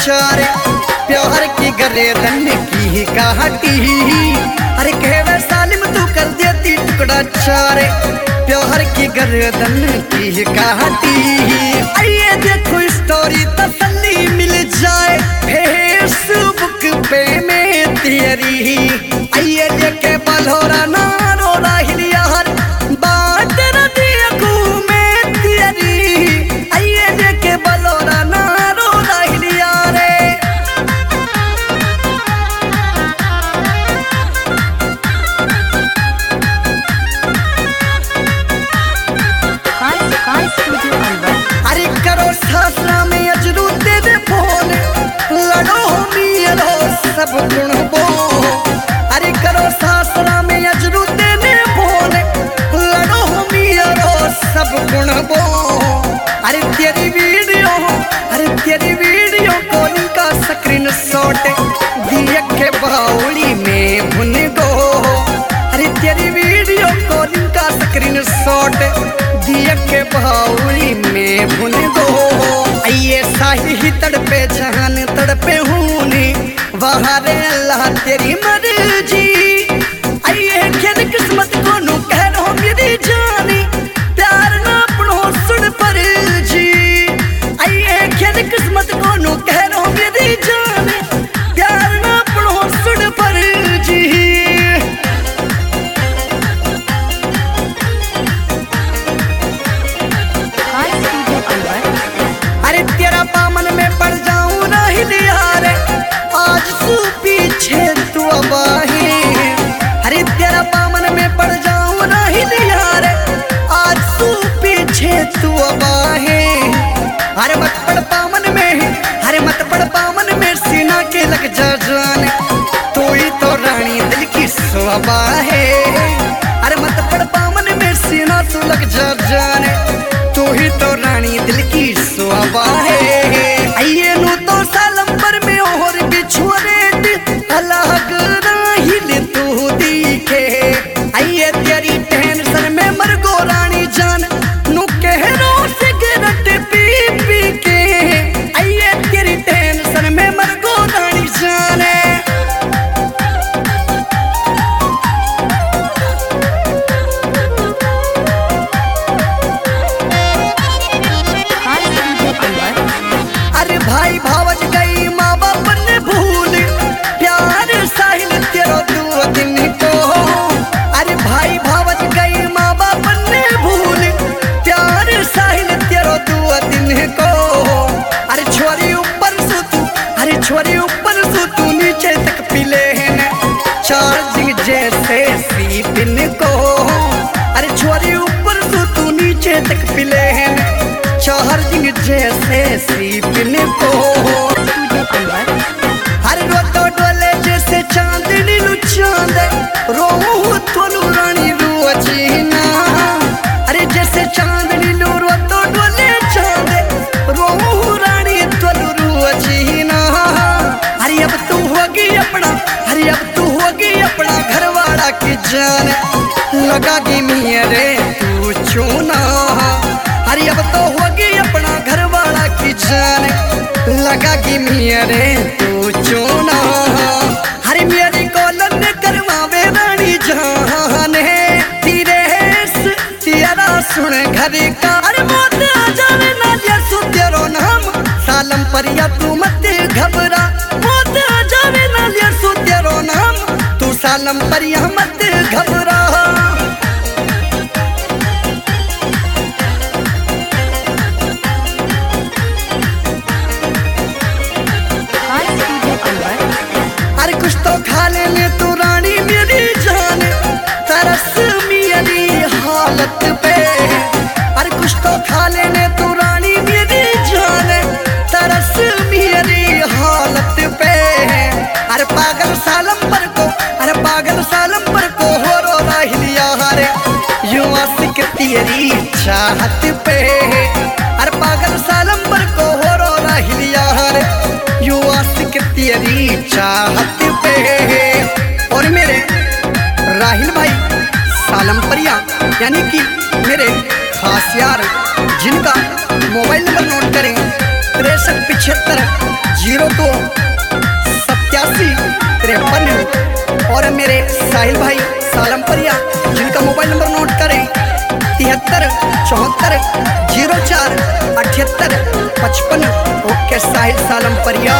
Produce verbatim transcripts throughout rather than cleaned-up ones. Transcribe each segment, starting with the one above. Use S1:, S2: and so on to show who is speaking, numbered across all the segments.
S1: चारे प्यार की गर्दन की काटी। अरे कहवे सालिम तू कर देती टुकड़ा चारे प्यार की गर्दन की काटी। आइए देखो स्टोरी तसल्ली मिल जाए फेसबुक पे में तेरी। आइए लेके बलहोरा ना रो राहिल यार बात देखू में तेरी। आइए लेके बलहोरा ना रो राहिल यार। अरे करो सासरा में अजरू दे दे फोन लड़ो मियरो सब गुण बो। अरे करो सासरा में अजरू दे दे फोन लड़ो मियरो सब गुण बो। अरे तेरी वीडियो अरे तेरी वीडियो कॉलिंग का स्क्रीन शॉट दिए के बाउली में भुन गो। अरे तेरी वीडियो कॉलिंग का स्क्रीन शॉट दिए के बाउली में भुन गो। आइए साही ही तड़पे जहान तड़पे हूनी वहाँ रे अल्लाह तेरी मर्जी। आइए खेल किस्मत को नु कह रहो मेरी जानी प्यार ना अपनो सुन पर जी। आइए खेल किस्मत को नु कह रहो मेरी जानी प्यार ना अपनो सुन पर जी। अरे तेरा पामन में पड़ जाऊं राहिल यार आज तू पीछे तू अबाही। अरे तेरा पामन में पड़ जाऊं राहिल यार आज तू पीछे तू अबाही। अरे मत पड़ पामन में अरे मत पड़ पामन में सीना के लग जा जान तू ही तो रानी दिल की शोभा है। अरे मत पड़ पामन में सीना तू लग जा जान तू ही तो रानी दिल की शोभा है। आइए नु तो सालम पर में और बिछुरे अलग राहिल तू दिखे। आइए तेरी टेंशन में मर गो रानी जान नु कहरो सिगरेट पी पी के। आइए तेरी टेंशन में मर गो रानी जान। अरे भाई भावज गई माँ बाप ने भूल प्यार साहिल तेरो दो दिन को। अरे भाई भावज गई माँ बाप ने भूल प्यार साहिल तेरो दो दिन को। अरे छोरी ऊपर सु तू अरे छोरी ऊपर सु तू नीचे तक पिले हैं चार्जिंग जैसे सी पिन को। अरे छोरी ऊपर सु तू नीचे तक पिले हैं चार्जिंग जैसे सी पिन को। हर रोतो डोले जैसे चांदनी लू चांद रोहू तोलू रानी रू अजीना। अरे जैसे चांदनी लू रोतो डोले चांद रोहू रानी तोलू रू अजीना। अरे अब तू होगी अपना अरे अब तू होगी अपना घरवाला की जान लगागी मेरे तू चूना। अरे अब तो होगी अपना घरवाला की जान लगागी मेरे तू चूना। हरे मेरी कोलन करवावे रानी जान है तेरे तेरा सुन घर का। अरे मौत आ जावे ना जैसो तेरो नाम सालम परिया तू मत घबरा। मौत आ जावे ना जैसो तेरो नाम तू सालम परिया मत घबरा। अरे कुछ तो खा लेने तू रानी मेरी जान तरस मेरी हालत पे। अरे कुछ तो खा लेने तू रानी मेरी जान तरस मेरी हालत पे। अरे पागल सालम पर को अरे पागल सालम पर को हो रो राहिल यार यूं आशिक तेरी चाहत पे। अरे पागल सालम पर को हो रो राहिल यार यूं आशिक तेरी चाहत पे। और मेरे राहिल भाई सालम परिया यानी कि मेरे खास यार जिनका मोबाइल नंबर नोट करें तिरसठ पिछहत्तर जीरो दो सत्यासी तिरपन। और मेरे साहिल भाई सालमपुरिया जिनका मोबाइल नंबर नोट करें तिहत्तर चौहत्तर जीरो चार अठहत्तर पचपन। ओके साहिल सालमपुरिया।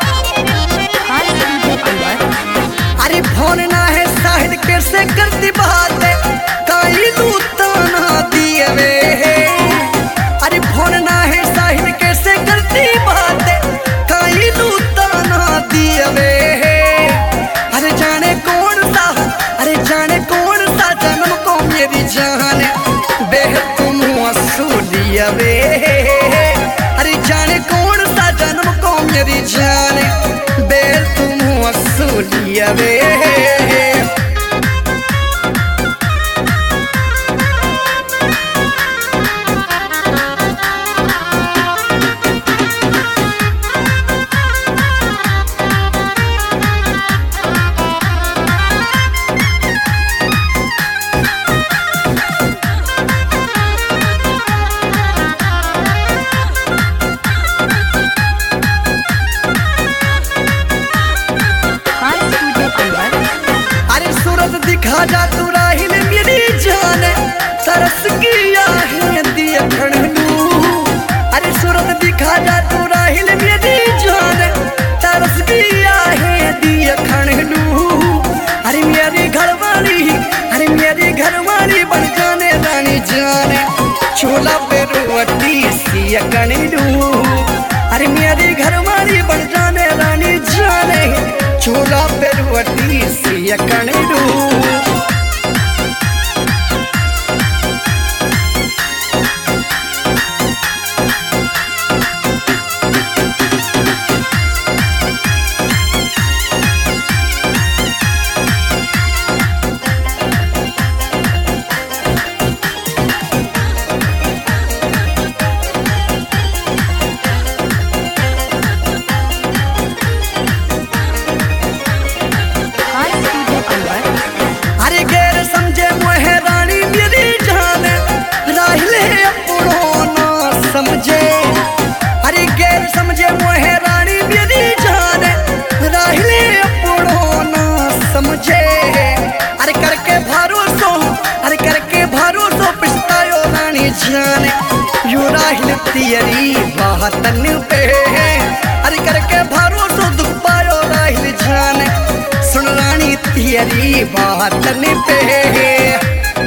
S1: अरे फोन ना है साहिल कैसे करती बात काई लूटाना दिए वे। अरे फोन ना है साहिल कैसे करती बात काई लूटाना दिए वे। अरे जाने कौन सा अरे जाने कौन सा जन्म को मेरी जान बेहद तुम असूलिया वे। अरे जाने कौन सा जन्म को मेरी जान बेहद तुम असूलिया वे। दिखा जा तू राहिल मेरी जान तरस गया है दिया खड़नू। अरे सूरत दिखा जा तू राहिल मेरी जान तरस गया है दिया खड़नू। अरे मेरी घरवाली अरे मेरी घरवाली बन जाने रानी जाने चूल्हा पे रोटी सिया कणनू। अरे मेरी घरवाली बन जाने रानी जाने चूल्हा पे रोटी सिया कणनू। जाने यू राहिल तियरी बातन पे। अरे करके भरोसा दुख पायो राहिल जाने सुन रानी तियरी बातन पे।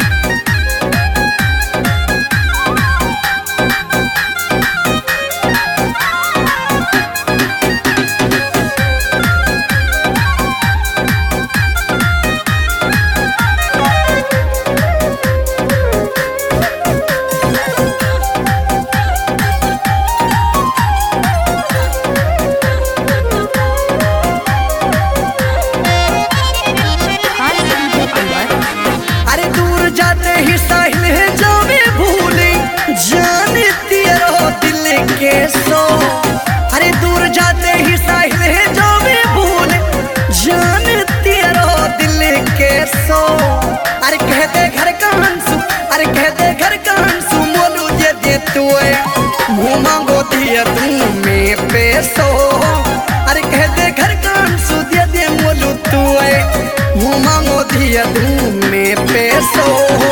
S1: अरे दूर जाते ही साहिल है जो भी भूल जानती रो दिल के सो। अरे कहते घर का हंसू अरे कहते घर का हंसू मोलू दे दे तू मुँह मांगो दिया तू में पैसो। अरे कहते घर का हंसू दे दे मोलू तू मुँह मांगो दिया तू में पैसो।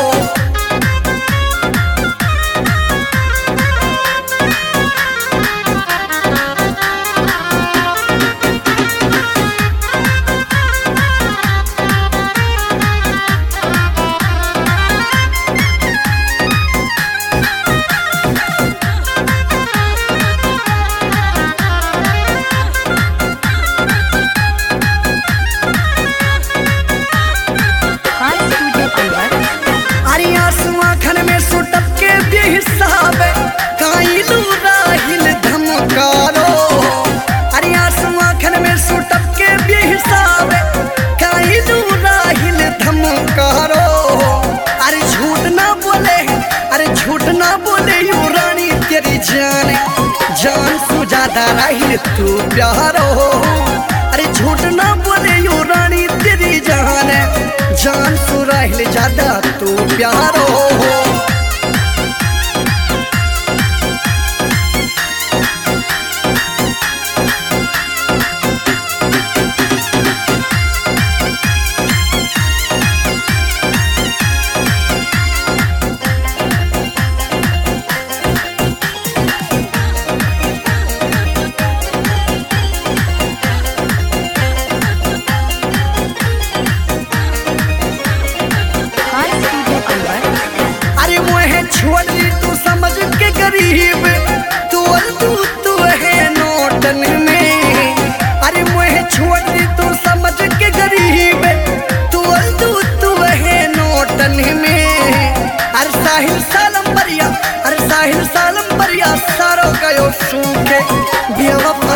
S1: जान जान सु ज्यादा राहिल तू प्यारो। अरे झूठ ना बोले यू रानी तेरी जान जान सु राहिल ज्यादा तू प्यारो।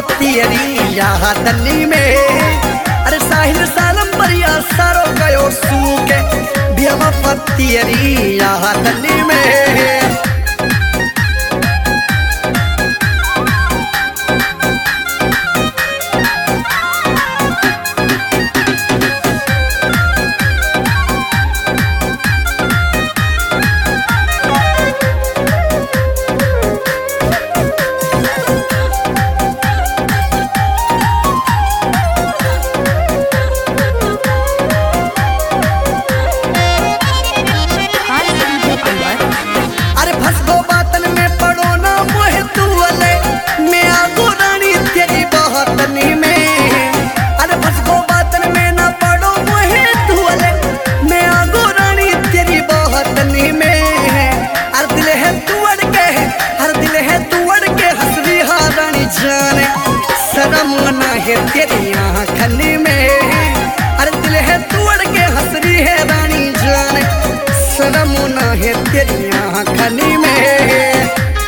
S1: तेरी यादनी में। अरे साहिल सालम बरिया सारो गयो सूके बेवफा तेरी यादनी में। शर्म ना है तेरी आँखन में। अरे दिल है तोड़ के हंस रही है रानी जान, शर्म ना है तेरी आँखन में।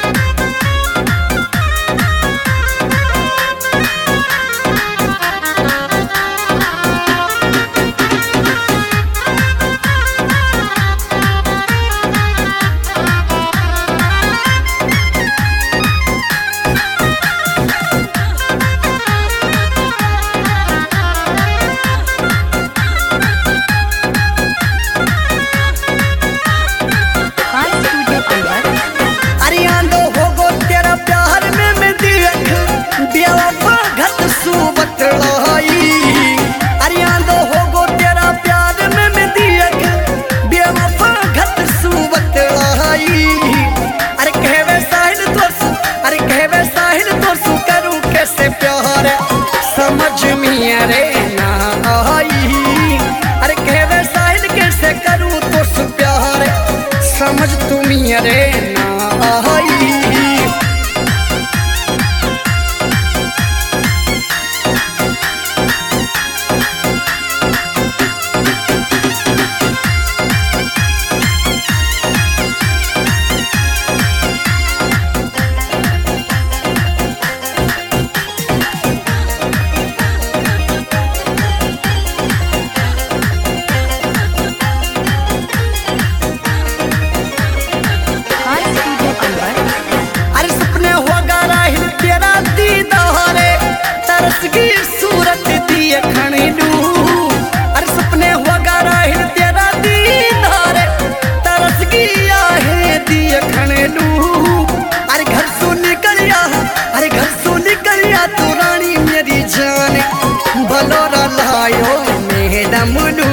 S1: समझ में रे ना आई, अरे कहवे साहिल कैसे करूँ तो प्यार, समझ तुम रे ना आई। सूरत दिए खड़ी लू, अरे सपने हुआ गारा हिल तेरा दीदार, तरस गया है दिए खड़े लू। अरे घर सो निकलिया, अरे घर सो निकलिया तू रानी मेरी जान, भलोरा लायो मैडम।